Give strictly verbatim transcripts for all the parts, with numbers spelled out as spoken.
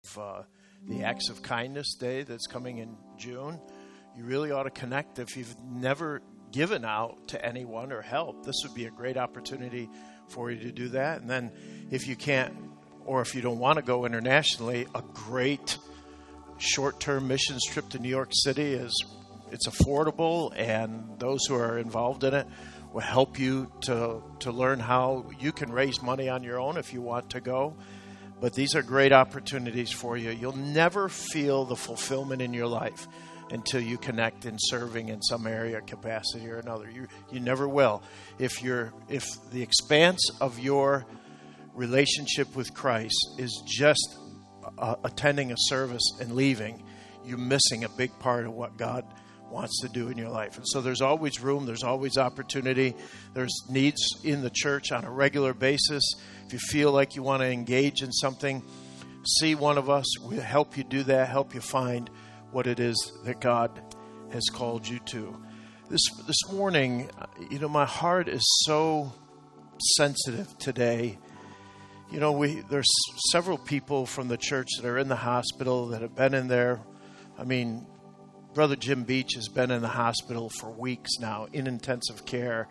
uh, the Acts of Kindness Day that's coming in June. You really ought to connect. If you've never given out to anyone or help, this would be a great opportunity for you to do that. And then if you can't, or if you don't want to go internationally, a great short-term missions trip to New York City is, it's affordable, and those who are involved in it will help you to to learn how you can raise money on your own if you want to go. But these are great opportunities for you. You'll never feel the fulfillment in your life until you connect in serving in some area, capacity or another. You you never will. If you're if the expanse of your relationship with Christ is just uh, attending a service and leaving, you're missing a big part of what God wants to do in your life. And so there's always room, there's always opportunity, there's needs in the church on a regular basis. If you feel like you want to engage in something, see one of us. We'll help you do that, help you find what it is that God has called you to. This this morning, you know, my heart is so sensitive today. You know, we there's several people from the church that are in the hospital that have been in there. I mean, Brother Jim Beach has been in the hospital for weeks now, in intensive care.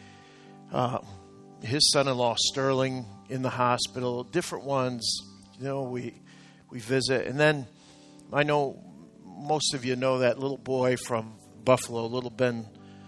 Uh, his son-in-law, Sterling, in the hospital. Different ones, you know, we we visit. And then I know most of you know that little boy from Buffalo, little Ben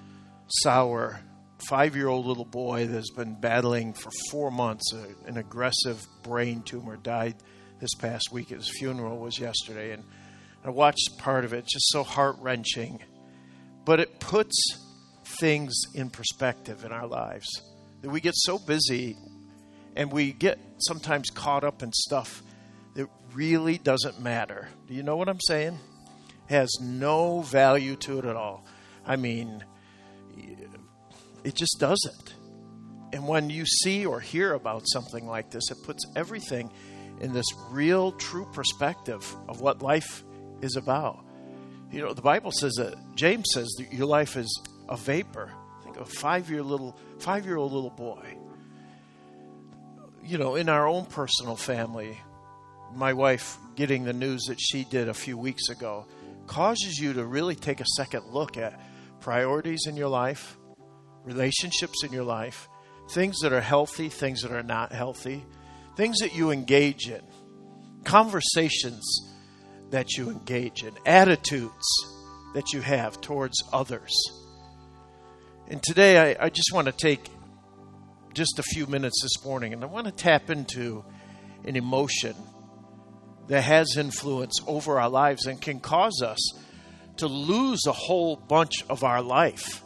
Sauer, five-year-old little boy that's been battling for four months. A, an aggressive brain tumor, died this past week. His funeral was yesterday, and I watched part of it. It's just so heart-wrenching. But it puts things in perspective in our lives. That we get so busy and we get sometimes caught up in stuff that really doesn't matter. Do you know what I'm saying? It has no value to it at all. I mean, it just doesn't. And when you see or hear about something like this, it puts everything in this real, true perspective of what life is about. You know, the Bible says that, James says that your life is a vapor. Think of a five-year little, five-year-old little boy. You know, in our own personal family, my wife getting the news that she did a few weeks ago causes you to really take a second look at priorities in your life, relationships in your life, things that are healthy, things that are not healthy, things that you engage in, conversations that you engage in, attitudes that you have towards others. And today I, I just want to take just a few minutes this morning, and I want to tap into an emotion that has influence over our lives and can cause us to lose a whole bunch of our life.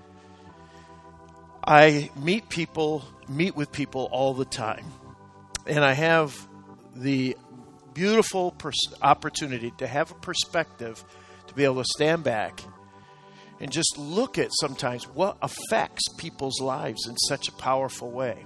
I meet people, meet with people all the time, and I have the beautiful pers- opportunity to have a perspective to be able to stand back and just look at sometimes what affects people's lives in such a powerful way.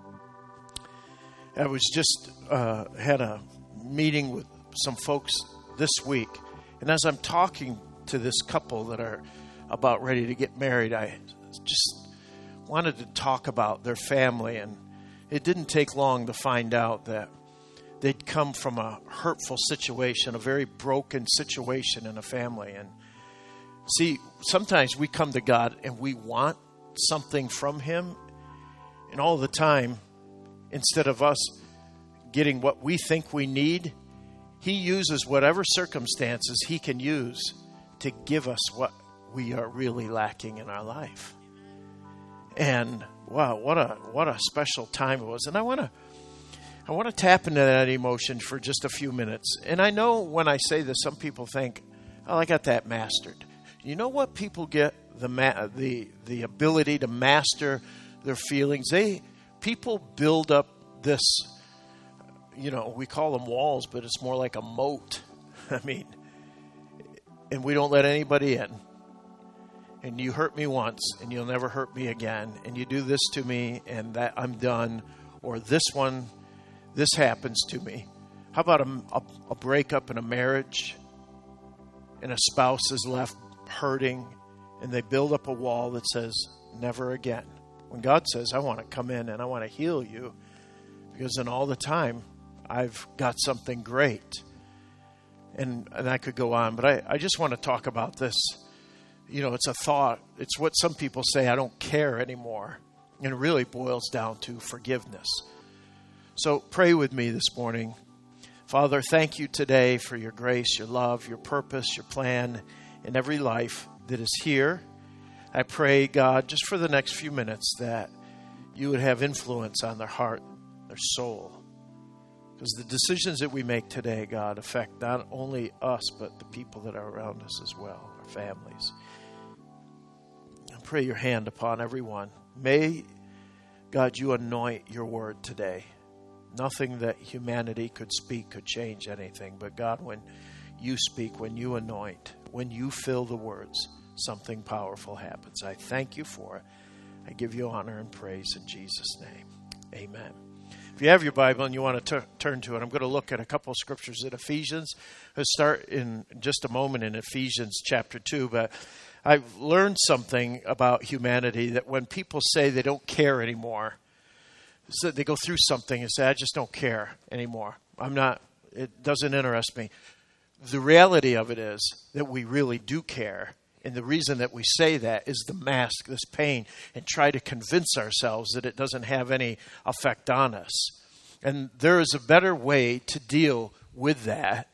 I was just uh, had a meeting with some folks this week, and as I'm talking to this couple that are about ready to get married, I just wanted to talk about their family, and it didn't take long to find out that they'd come from a hurtful situation, a very broken situation in a family. And see, sometimes we come to God and we want something from Him, and all the time, instead of us getting what we think we need, He uses whatever circumstances He can use to give us what we are really lacking in our life. And wow, what a what a special time it was. And I want to I want to tap into that emotion for just a few minutes. And I know when I say this, some people think, "Oh, I got that mastered." You know what people get the ma- the the ability to master their feelings? They people build up this, you know, we call them walls, but it's more like a moat. I mean, and we don't let anybody in. And you hurt me once, and you'll never hurt me again. And you do this to me, and that I'm done. Or this one, this happens to me. How about a, a, a breakup in a marriage, and a spouse is left hurting, and they build up a wall that says, never again. When God says, I want to come in and I want to heal you, because then all the time, I've got something great And, and I could go on, but I, I just want to talk about this. You know, it's a thought. It's what some people say, I don't care anymore. And it really boils down to forgiveness. So pray with me this morning. Father, thank you today for your grace, your love, your purpose, your plan in every life that is here. I pray, God, just for the next few minutes that you would have influence on their heart, their soul. Because the decisions that we make today, God, affect not only us, but the people that are around us as well, our families. I pray your hand upon everyone. May, God, you anoint your word today. Nothing that humanity could speak could change anything. But God, when you speak, when you anoint, when you fill the words, something powerful happens. I thank you for it. I give you honor and praise in Jesus' name. Amen. If you have your Bible and you want to t- turn to it, I'm going to look at a couple of scriptures in Ephesians. I'll start in just a moment in Ephesians chapter two. But I've learned something about humanity, that when people say they don't care anymore, so they go through something and say, I just don't care anymore. I'm not, it doesn't interest me. The reality of it is that we really do care. And the reason that we say that is to mask this pain and try to convince ourselves that it doesn't have any effect on us. And there is a better way to deal with that.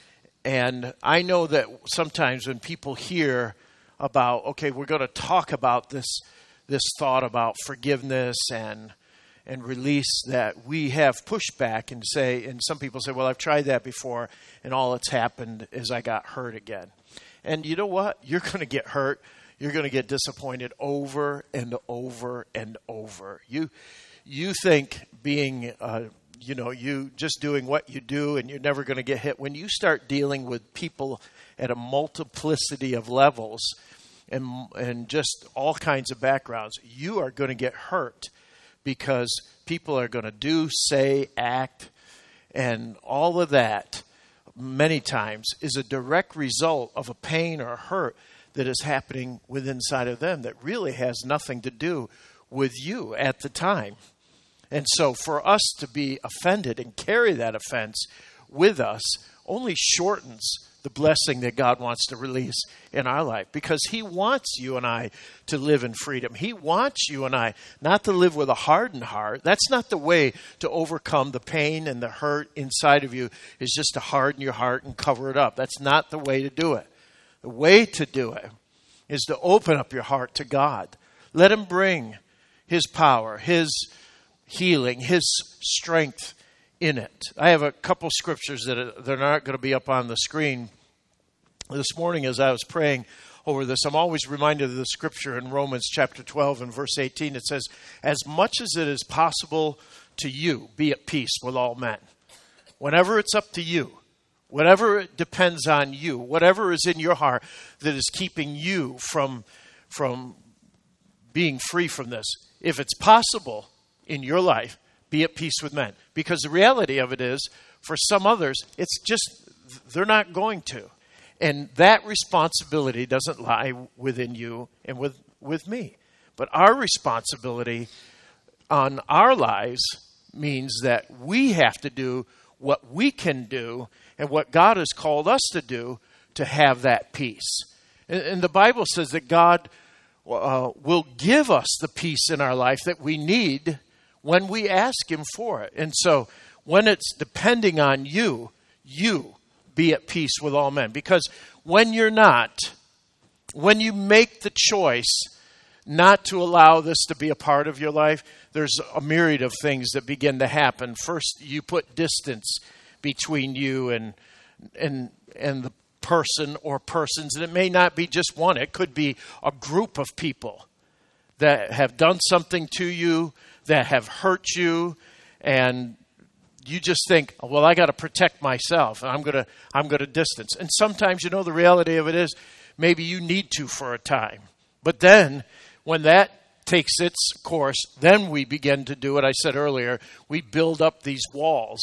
And I know that sometimes when people hear about, okay, we're going to talk about this, this thought about forgiveness and and release, that we have pushback and say, and some people say, well, I've tried that before, and all that's happened is I got hurt again. And you know what? You're going to get hurt. You're going to get disappointed over and over and over. You you think being, uh, you know, you just doing what you do and you're never going to get hit. When you start dealing with people at a multiplicity of levels and and just all kinds of backgrounds, you are going to get hurt. Because people are going to do, say, act, and all of that many times is a direct result of a pain or a hurt that is happening within inside of them that really has nothing to do with you at the time. And so for us to be offended and carry that offense with us only shortens the blessing that God wants to release in our life, because he wants you and I to live in freedom. He wants you and I not to live with a hardened heart. That's not the way to overcome the pain and the hurt inside of you, is just to harden your heart and cover it up. That's not the way to do it. The way to do it is to open up your heart to God. Let him bring his power, his healing, his strength in it. I have a couple scriptures that are, they're not going to be up on the screen. This morning as I was praying over this, I'm always reminded of the scripture in Romans chapter twelve and verse eighteen. It says, as much as it is possible to you, be at peace with all men. Whenever it's up to you, whatever it depends on you, whatever is in your heart that is keeping you from, from being free from this, if it's possible in your life, be at peace with men. Because the reality of it is, for some others, it's just, they're not going to. And that responsibility doesn't lie within you and with, with me. But our responsibility on our lives means that we have to do what we can do and what God has called us to do to have that peace. And, and the Bible says that God uh, will give us the peace in our life that we need when we ask him for it. And so when it's depending on you, you be at peace with all men. Because when you're not, when you make the choice not to allow this to be a part of your life, there's a myriad of things that begin to happen. First, you put distance between you and and and the person or persons. And it may not be just one. It could be a group of people that have done something to you, that have hurt you, and you just think, well, I got to protect myself, and I'm going to I'm going to distance. And sometimes, you know, the reality of it is maybe you need to for a time. But then when that takes its course, then we begin to do what I said earlier. We build up these walls.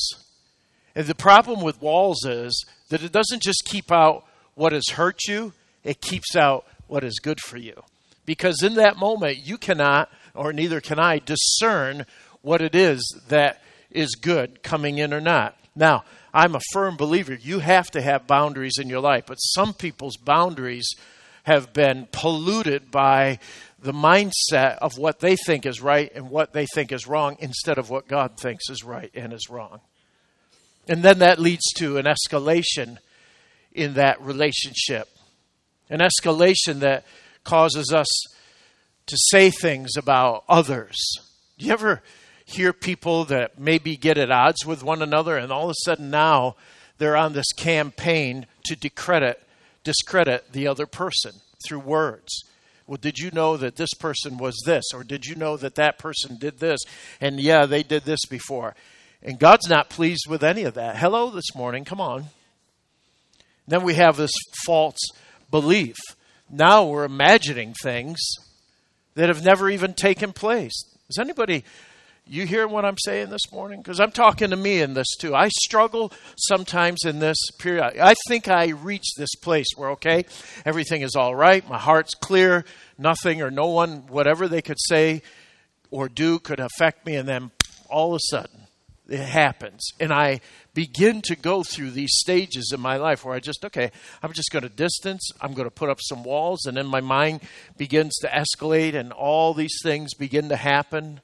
And the problem with walls is that it doesn't just keep out what has hurt you, it keeps out what is good for you. Because in that moment, you cannot, or neither can I, discern what it is that is good coming in or not. Now, I'm a firm believer. You have to have boundaries in your life. But some people's boundaries have been polluted by the mindset of what they think is right and what they think is wrong instead of what God thinks is right and is wrong. And then that leads to an escalation in that relationship. An escalation that causes us to say things about others. Do you ever hear people that maybe get at odds with one another, and all of a sudden now they're on this campaign to discredit, discredit the other person through words? Well, did you know that this person was this? Or did you know that that person did this? And yeah, they did this before. And God's not pleased with any of that. Hello this morning, come on. Then we have this false belief. Now we're imagining things that have never even taken place. Is anybody, you hear what I'm saying this morning? Because I'm talking to me in this too. I struggle sometimes in this period. I think I reached this place where, okay, everything is all right. My heart's clear. Nothing or no one, whatever they could say or do could affect me. And then all of a sudden it happens. And I begin to go through these stages in my life where I just, okay, I'm just going to distance. I'm going to put up some walls. And then my mind begins to escalate and all these things begin to happen.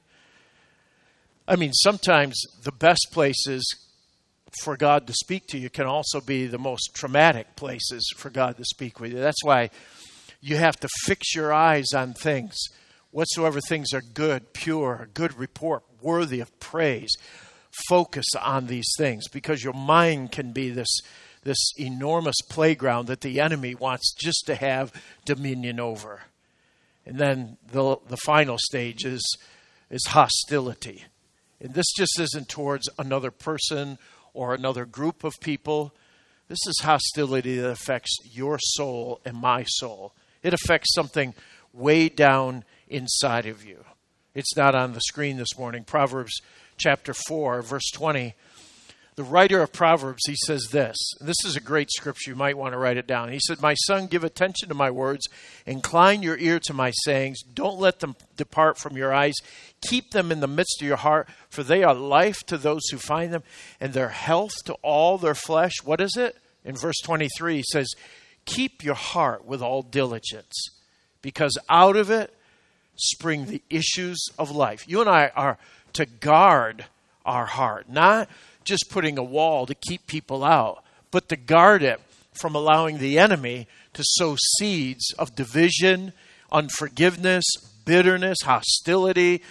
I mean, sometimes the best places for God to speak to you can also be the most traumatic places for God to speak with you. That's why you have to fix your eyes on things. Whatsoever things are good, pure, good report, worthy of praise. Focus on these things because your mind can be this, this enormous playground that the enemy wants just to have dominion over. And then the, the final stage is, is hostility. And this just isn't towards another person or another group of people. This is hostility that affects your soul and my soul. It affects something way down inside of you. It's not on the screen this morning. Proverbs chapter four, verse twenty. The writer of Proverbs, he says this. And this is a great scripture. You might want to write it down. He said, "My son, give attention to my words. Incline your ear to my sayings. Don't let them depart from your eyes. Keep them in the midst of your heart, for they are life to those who find them, and their health to all their flesh." What is it? In verse twenty-three, he says, "Keep your heart with all diligence, because out of it spring the issues of life." You and I are to guard our heart, not just putting a wall to keep people out, but to guard it from allowing the enemy to sow seeds of division, unforgiveness, bitterness, hostility.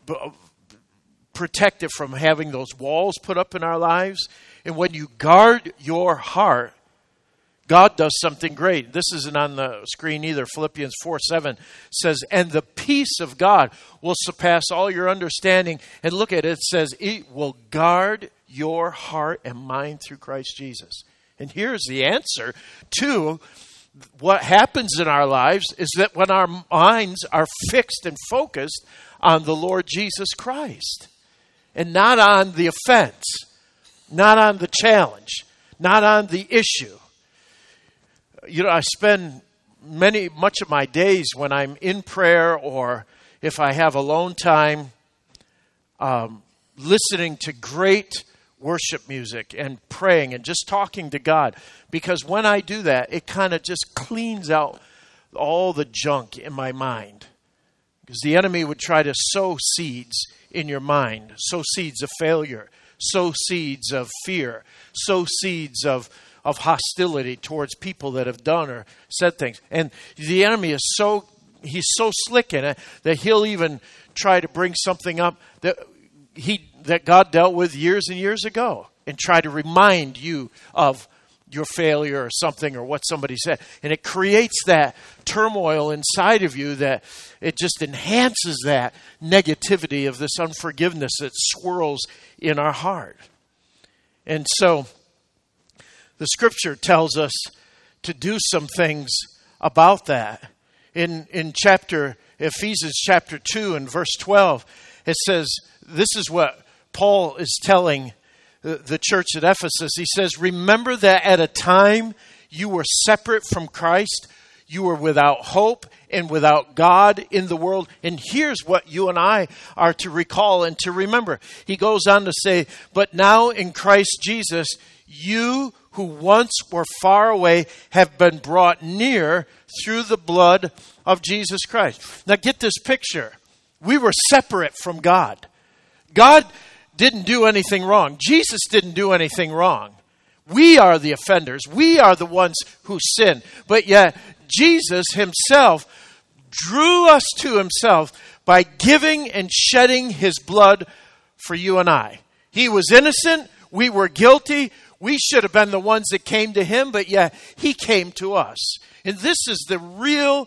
Protect it from having those walls put up in our lives. And when you guard your heart, God does something great. This isn't on the screen either. Philippians four seven says, "And the peace of God will surpass all your understanding." And look at it, it says, "It will guard your heart and mind through Christ Jesus." And here's the answer to what happens in our lives is that when our minds are fixed and focused on the Lord Jesus Christ and not on the offense, not on the challenge, not on the issue. You know, I spend many, much of my days when I'm in prayer or if I have alone time, um, listening to great worship music and praying and just talking to God. Because when I do that, it kind of just cleans out all the junk in my mind. Because the enemy would try to sow seeds in your mind, sow seeds of failure, sow seeds of fear, sow seeds of of hostility towards people that have done or said things. And the enemy is so, he's so slick in it that he'll even try to bring something up that he that God dealt with years and years ago and try to remind you of your failure or something or what somebody said. And it creates that turmoil inside of you that it just enhances that negativity of this unforgiveness that swirls in our heart. And so the scripture tells us to do some things about that. In in chapter Ephesians chapter two and verse twelve, it says, this is what Paul is telling the, the church at Ephesus. He says, "Remember that at a time you were separate from Christ, You were without hope and without God in the world. And here's what you and I are to recall and to remember. He goes on to say, but now in Christ Jesus, you who once were far away have been brought near through the blood of Jesus Christ. Now get this picture. We were separate from God. God didn't do anything wrong. Jesus didn't do anything wrong. We are the offenders. We are the ones who sin. But yet, Jesus himself drew us to himself by giving and shedding his blood for you and I. He was innocent. We were guilty. We should have been the ones that came to him, but yet he came to us. And this is the real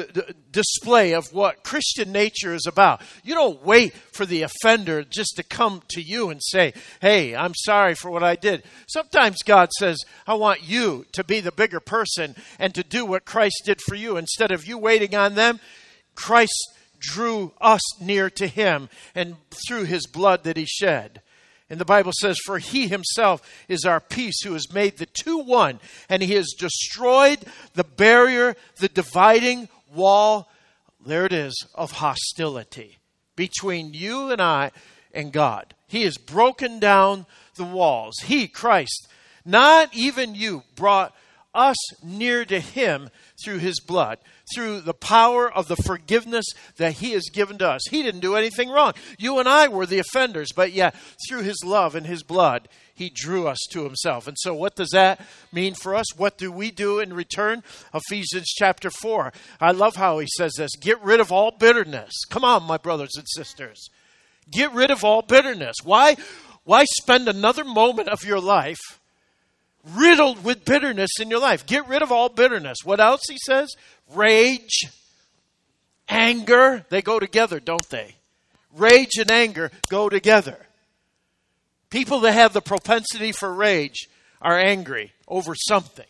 display of what Christian nature is about. You don't wait for the offender just to come to you and say, hey, I'm sorry for what I did. Sometimes God says, I want you to be the bigger person and to do what Christ did for you. Instead of you waiting on them, Christ drew us near to him and through his blood that he shed. And the Bible says, for he himself is our peace, who has made the two one, and he has destroyed the barrier, the dividing wall, there it is, of hostility between you and I and God. He has broken down the walls. He, Christ, not even you, brought us near to him through his blood, through the power of the forgiveness that he has given to us. He didn't do anything wrong. You and I were the offenders, but yet through his love and his blood, he drew us to himself. And so what does that mean for us? What do we do in return? Ephesians chapter four. I love how he says this. Get rid of all bitterness. Come on, my brothers and sisters. Get rid of all bitterness. Why, why spend another moment of your life riddled with bitterness in your life? Get rid of all bitterness. What else he says? Rage, anger. They go together, don't they? Rage and anger go together. People that have the propensity for rage are angry over something.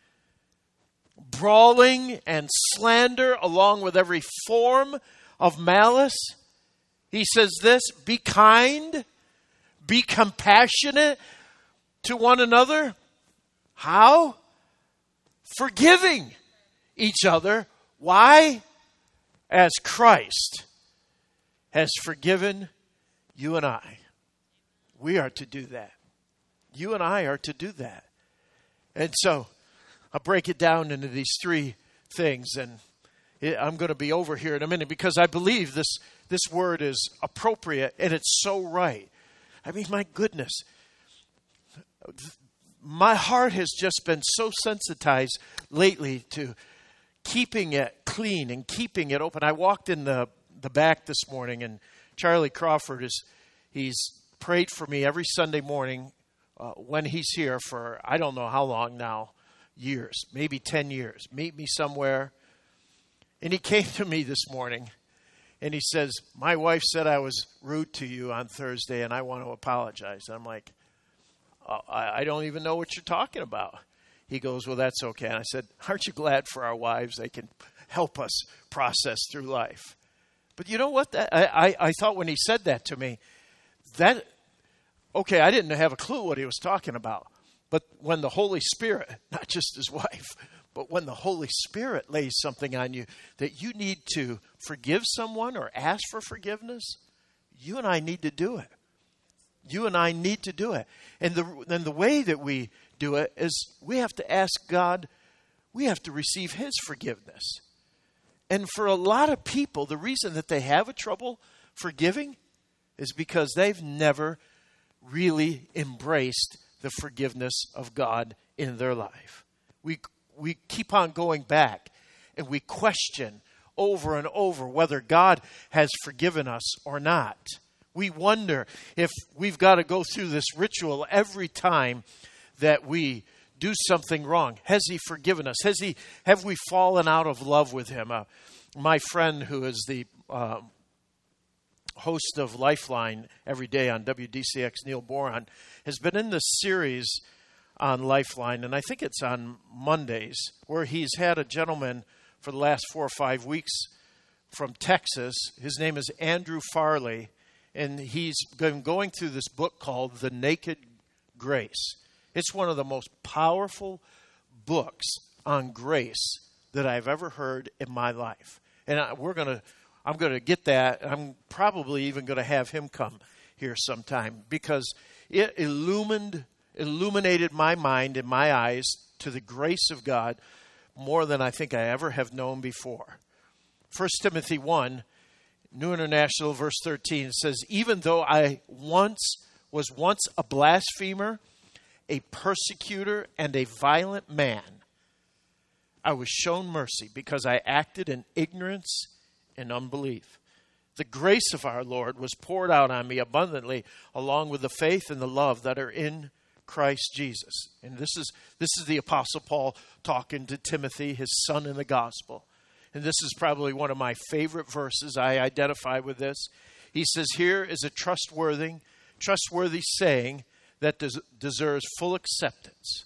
Brawling and slander, along with every form of malice. He says this, be kind, be compassionate to one another. How? Forgiving each other. Why? As Christ has forgiven you and I. We are to do that. You and I are to do that. And so I'll break it down into these three things. And I'm going to be over here in a minute because I believe this, this word is appropriate and it's so right. I mean, my goodness. My heart has just been so sensitized lately to keeping it clean and keeping it open. I walked in the, the back this morning and Charlie Crawford is, he's prayed for me every Sunday morning uh, when he's here for, I don't know how long now, years, maybe ten years. Meet me somewhere. And he came to me this morning and he says, my wife said I was rude to you on Thursday and I want to apologize. And I'm like, uh, I, I don't even know what you're talking about. He goes, well, that's okay. And I said, aren't you glad for our wives? They can help us process through life. But you know what? That, I, I, I thought when he said that to me, that, okay, I didn't have a clue what he was talking about. But when the Holy Spirit, not just his wife, but when the Holy Spirit lays something on you that you need to forgive someone or ask for forgiveness, you and I need to do it. You and I need to do it. And the, and the way that we do it is we have to ask God, we have to receive his forgiveness. And for a lot of people, the reason that they have a trouble forgiving is because they've never really embraced the forgiveness of God in their life. We we keep on going back and we question over and over whether God has forgiven us or not. We wonder if we've got to go through this ritual every time that we do something wrong. Has he forgiven us? Has he? Have we fallen out of love with him? Uh, my friend who is the uh, host of Lifeline every day on W D C X, Neil Boron, has been in this series on Lifeline, and I think it's on Mondays, where he's had a gentleman for the last four or five weeks from Texas. His name is Andrew Farley, and he's been going through this book called The Naked Grace. It's one of the most powerful books on grace that I've ever heard in my life. And I, we're going to, I'm going to get that. I'm probably even going to have him come here sometime because it illumined, illuminated my mind and my eyes to the grace of God more than I think I ever have known before. First Timothy one, New International, verse thirteen says, even though I once was once a blasphemer, a persecutor, and a violent man, I was shown mercy because I acted in ignorance and unbelief. The grace of our Lord was poured out on me abundantly, along with the faith and the love that are in Christ Jesus. And this is this is the Apostle Paul talking to Timothy, his son in the gospel. And this is probably one of my favorite verses. I identify with this. He says, here is a trustworthy, trustworthy saying that des- deserves full acceptance.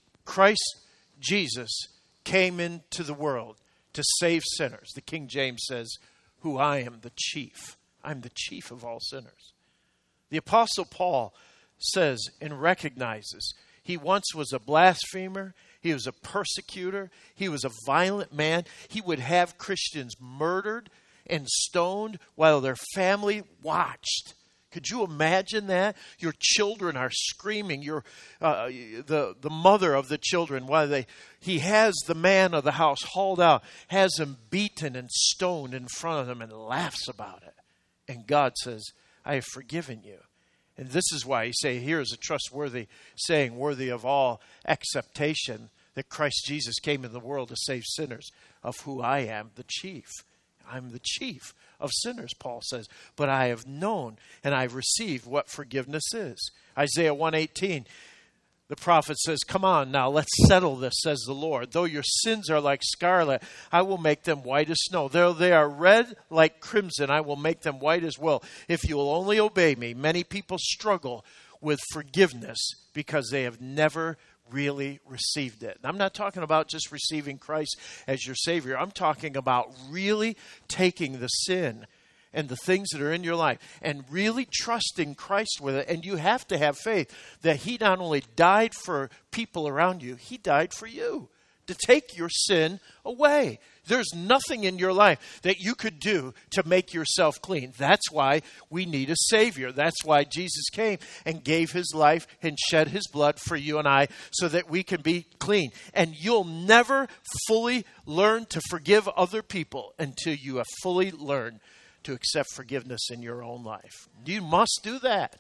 Christ Jesus came into the world to save sinners. The King James says, who I am the chief. I'm the chief of all sinners. The Apostle Paul says and recognizes he once was a blasphemer. He was a persecutor. He was a violent man. He would have Christians murdered and stoned while their family watched. Could you imagine that? Your children are screaming. Your uh, the the mother of the children, while they he has the man of the house hauled out, has him beaten and stoned in front of them, and laughs about it. And God says, "I have forgiven you." And this is why he say, here is a trustworthy saying, worthy of all acceptation, that Christ Jesus came in the world to save sinners, of who I am the chief. I'm the chief of sinners, Paul says. But I have known and I've received what forgiveness is. Isaiah one eighteen, the prophet says, come on now, let's settle this, says the Lord. Though your sins are like scarlet, I will make them white as snow. Though they are red like crimson, I will make them white as wool. If you will only obey me. Many people struggle with forgiveness because they have never really received it. And I'm not talking about just receiving Christ as your Savior. I'm talking about really taking the sin and the things that are in your life and really trusting Christ with it. And you have to have faith that he not only died for people around you, he died for you to take your sin away. There's nothing in your life that you could do to make yourself clean. That's why we need a Savior. That's why Jesus came and gave his life and shed his blood for you and I so that we can be clean. And you'll never fully learn to forgive other people until you have fully learned to accept forgiveness in your own life. You must do that.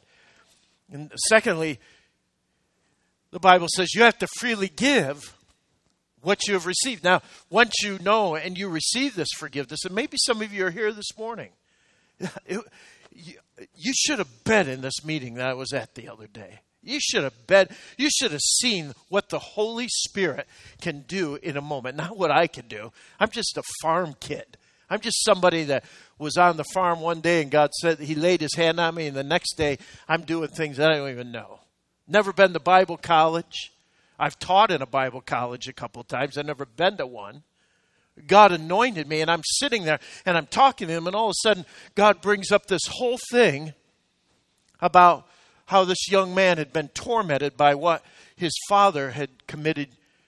And secondly, the Bible says you have to freely give what you have received. Now, once you know and you receive this forgiveness, and maybe some of you are here this morning, it, you, you should have been in this meeting that I was at the other day. You should have been, you should have seen what the Holy Spirit can do in a moment, not what I can do. I'm just a farm kid. I'm just somebody that was on the farm one day and God said he laid his hand on me, and the next day I'm doing things I don't even know. Never been to Bible college. I've taught in a Bible college a couple of times. I've never been to one. God anointed me, and I'm sitting there, and I'm talking to him, and all of a sudden, God brings up this whole thing about how this young man had been tormented by what his father had committed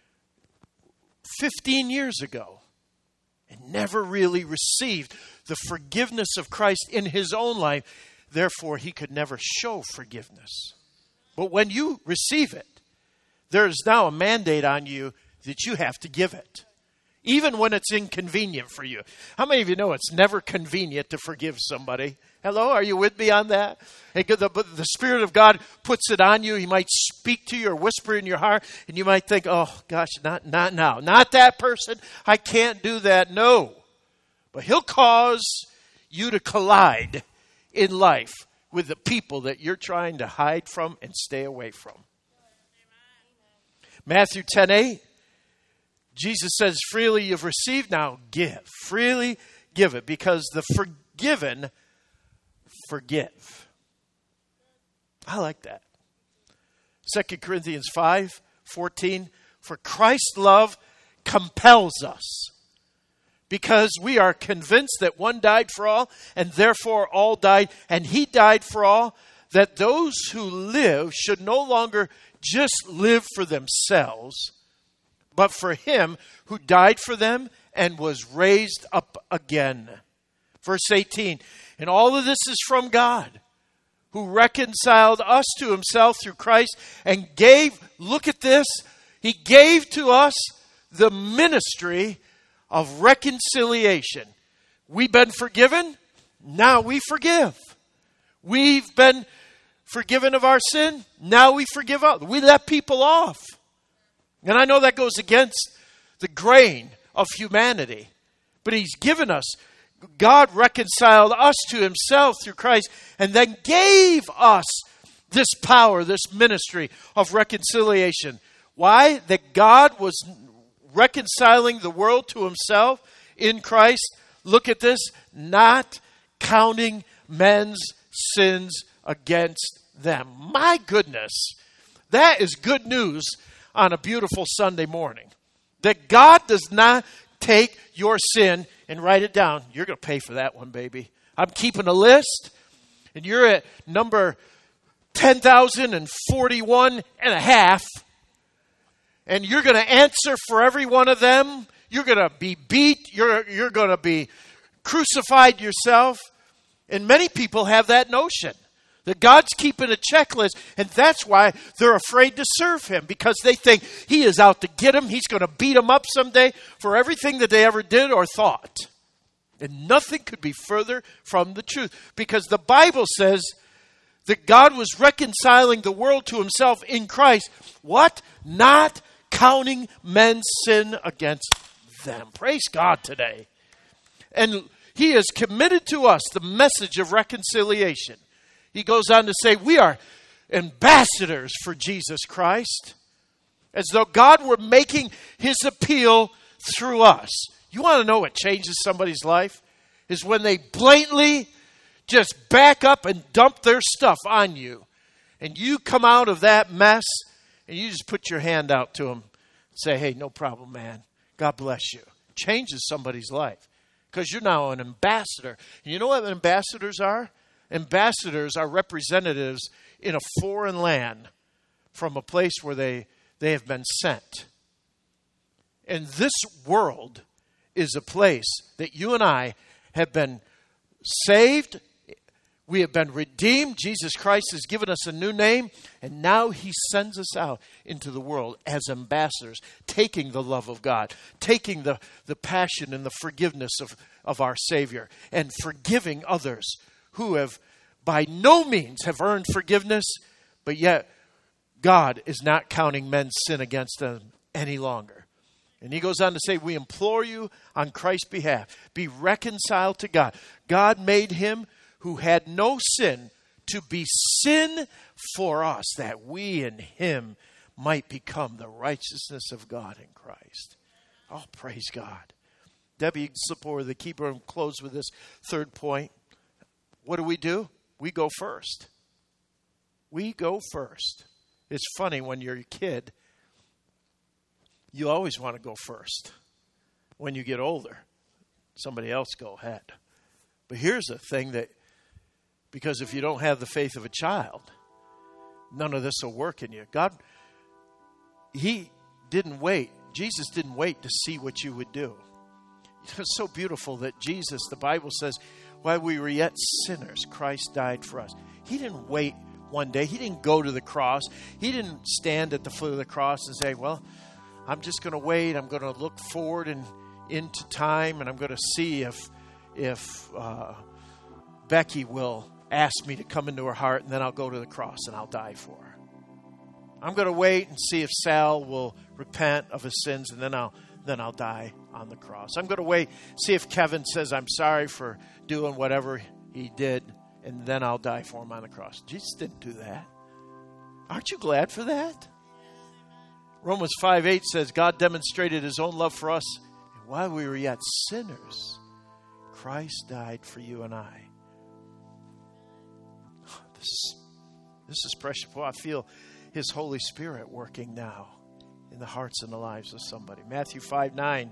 fifteen years ago and never really received the forgiveness of Christ in his own life. Therefore, he could never show forgiveness. But when you receive it, there is now a mandate on you that you have to give it, even when it's inconvenient for you. How many of you know it's never convenient to forgive somebody? Hello, are you with me on that? The, the Spirit of God puts it on you. He might speak to you or whisper in your heart, and you might think, oh, gosh, not, not now. Not that person. I can't do that. No. But he'll cause you to collide in life with the people that you're trying to hide from and stay away from. Matthew ten eight, Jesus says, freely you've received, now give. Freely give it, because the forgiven forgive. I like that. Second Corinthians five fourteen, for Christ's love compels us, because we are convinced that one died for all, and therefore all died, and he died for all, that those who live should no longer just live for themselves, but for him who died for them and was raised up again. Verse eighteen, and all of this is from God, who reconciled us to himself through Christ and gave, look at this, he gave to us the ministry of reconciliation. We've been forgiven, now we forgive. We've been forgiven of our sin, now we forgive others. We let people off. And I know that goes against the grain of humanity, but he's given us, God reconciled us to himself through Christ and then gave us this power, this ministry of reconciliation. Why? That God was reconciling the world to himself in Christ. Look at this, not counting men's sins against them. My goodness, that is good news on a beautiful Sunday morning. That God does not take your sin and write it down. You're going to pay for that one, baby. I'm keeping a list, and you're at number ten thousand forty-one and a half, and you're going to answer for every one of them. You're going to be beat. You're, you're going to be crucified yourself. And many people have that notion that God's keeping a checklist, and that's why they're afraid to serve him, because they think he is out to get them. He's going to beat them up someday for everything that they ever did or thought. And nothing could be further from the truth, because the Bible says that God was reconciling the world to himself in Christ. What? Not counting men's sin against them. Praise God today. And he has committed to us the message of reconciliation. He goes on to say, we are ambassadors for Jesus Christ, as though God were making his appeal through us. You want to know what changes somebody's life? Is when they blatantly just back up and dump their stuff on you. And you come out of that mess and you just put your hand out to them and say, hey, no problem, man. God bless you. It changes somebody's life because you're now an ambassador. And you know what ambassadors are? Ambassadors are representatives in a foreign land from a place where they, they have been sent. And this world is a place that you and I have been saved. We have been redeemed. Jesus Christ has given us a new name. And now he sends us out into the world as ambassadors, taking the love of God, taking the, the passion and the forgiveness of, of our Savior, and forgiving others who have by no means have earned forgiveness, but yet God is not counting men's sin against them any longer. And he goes on to say, we implore you on Christ's behalf, be reconciled to God. God made him who had no sin to be sin for us, that we in him might become the righteousness of God in Christ. Oh, praise God. Debbie, support the keeper, and close with this third point. What do we do? We go first. We go first. It's funny when you're a kid, you always want to go first. When you get older, somebody else go ahead. But here's the thing that, because if you don't have the faith of a child, none of this will work in you. God, he didn't wait. Jesus didn't wait to see what you would do. It's so beautiful that Jesus, the Bible says, while we were yet sinners, Christ died for us. He didn't wait one day. He didn't go to the cross. He didn't stand at the foot of the cross and say, well, I'm just going to wait. I'm going to look forward and into time, and I'm going to see if if uh, Becky will ask me to come into her heart, and then I'll go to the cross and I'll die for her. I'm going to wait and see if Sal will repent of his sins, and then I'll then I'll die on the cross. I'm going to wait, see if Kevin says I'm sorry for doing whatever he did, and then I'll die for him on the cross. Jesus didn't do that. Aren't you glad for that? Romans five eight says, God demonstrated his own love for us, and while we were yet sinners, Christ died for you and I. This, this is precious. Well, I feel his Holy Spirit working now in the hearts and the lives of somebody. Matthew five nine.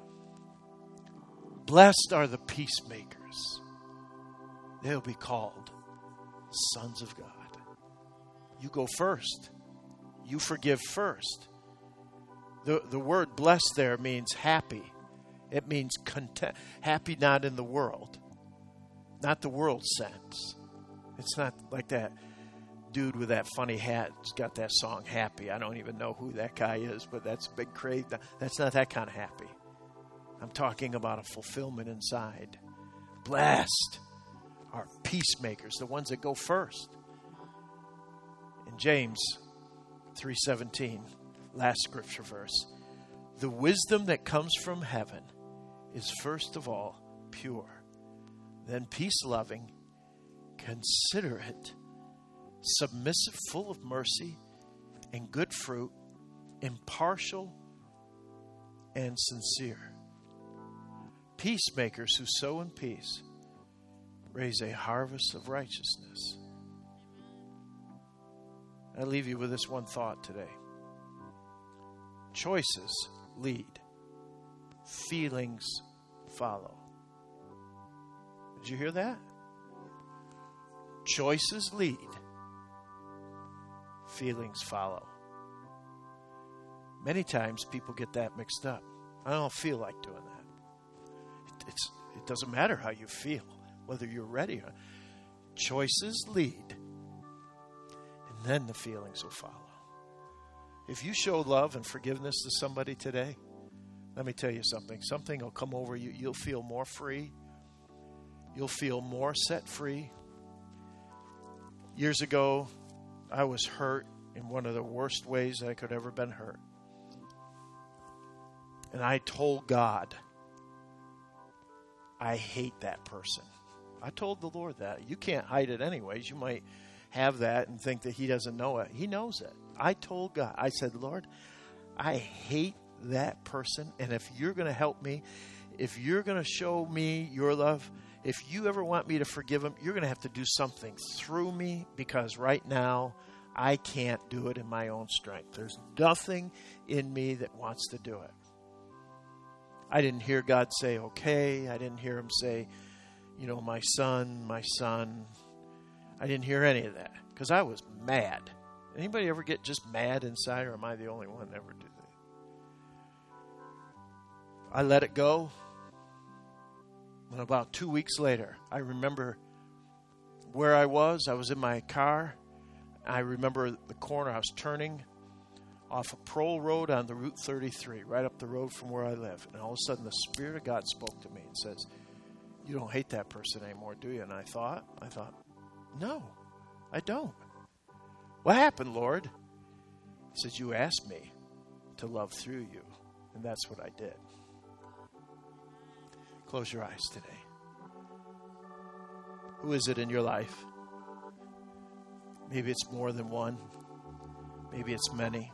Blessed are the peacemakers. They'll be called sons of God. You go first. You forgive first. The, the word blessed there means happy. It means content. Happy not in the world. Not the world sense. It's not like that dude with that funny hat who's got that song Happy. I don't even know who that guy is, but that's a big craze. That's not that kind of happy. I'm talking about a fulfillment inside. Blessed are peacemakers, the ones that go first. In James three seventeen, last scripture verse, the wisdom that comes from heaven is first of all pure, then peace-loving, considerate, submissive, full of mercy and good fruit, impartial and sincere. Peacemakers who sow in peace raise a harvest of righteousness. I leave you with this one thought today. Choices lead. Feelings follow. Did you hear that? Choices lead. Feelings follow. Many times people get that mixed up. I don't feel like doing that. It's, it doesn't matter how you feel, whether you're ready or not. Choices lead, and then the feelings will follow. If you show love and forgiveness to somebody today, let me tell you something. Something will come over you. You'll feel more free. You'll feel more set free. Years ago, I was hurt in one of the worst ways that I could ever been hurt. And I told God, I hate that person. I told the Lord that. You can't hide it anyways. You might have that and think that he doesn't know it. He knows it. I told God, I said, Lord, I hate that person. And if you're going to help me, if you're going to show me your love, if you ever want me to forgive him, you're going to have to do something through me, because right now I can't do it in my own strength. There's nothing in me that wants to do it. I didn't hear God say, okay. I didn't hear him say, you know, my son, my son. I didn't hear any of that because I was mad. Anybody ever get just mad inside, or am I the only one that ever do that? I let it go. And about two weeks later, I remember where I was. I was in my car. I remember the corner I was turning off a Prohl Road on the Route thirty-three, right up the road from where I live. And all of a sudden, the Spirit of God spoke to me and says, you don't hate that person anymore, do you? And I thought, I thought, no, I don't. What happened, Lord? He says, you asked me to love through you. And that's what I did. Close your eyes today. Who is it in your life? Maybe it's more than one. Maybe it's many.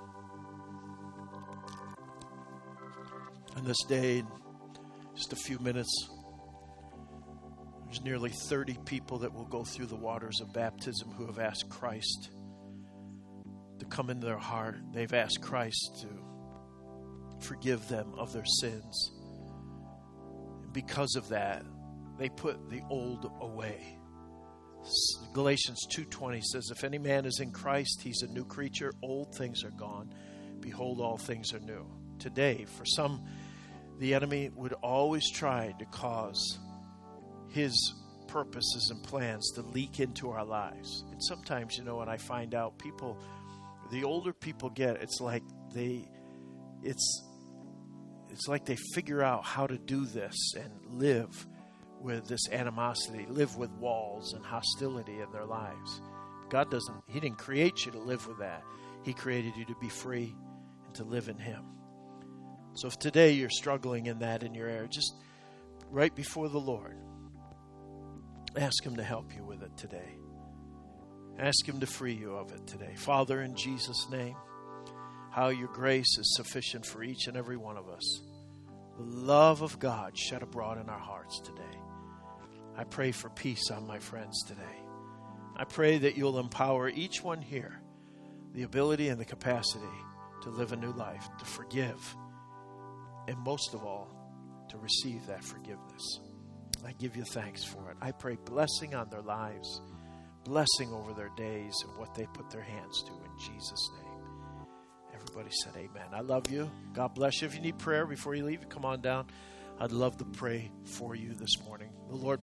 On this day, in just a few minutes, there's nearly thirty people that will go through the waters of baptism who have asked Christ to come into their heart. They've asked Christ to forgive them of their sins. And because of that, they put the old away. Galatians two twenty says, if any man is in Christ, he's a new creature. Old things are gone. Behold, all things are new. Today, for some, the enemy would always try to cause his purposes and plans to leak into our lives. And sometimes, you know, when I find out people, the older people get, it's like they, it's, it's like they figure out how to do this and live with this animosity, live with walls and hostility in their lives. God doesn't, he didn't create you to live with that. He created you to be free and to live in him. So if today you're struggling in that in your area, just right before the Lord, ask him to help you with it today. Ask him to free you of it today. Father, in Jesus' name, how your grace is sufficient for each and every one of us. The love of God shed abroad in our hearts today. I pray for peace on my friends today. I pray that you'll empower each one here the ability and the capacity to live a new life, to forgive, and most of all, to receive that forgiveness. I give you thanks for it. I pray blessing on their lives, blessing over their days and what they put their hands to in Jesus' name. Everybody everybody said amen. I love you. God bless you. If you need prayer before you leave, come on down. I'd love to pray for you this morning. The Lord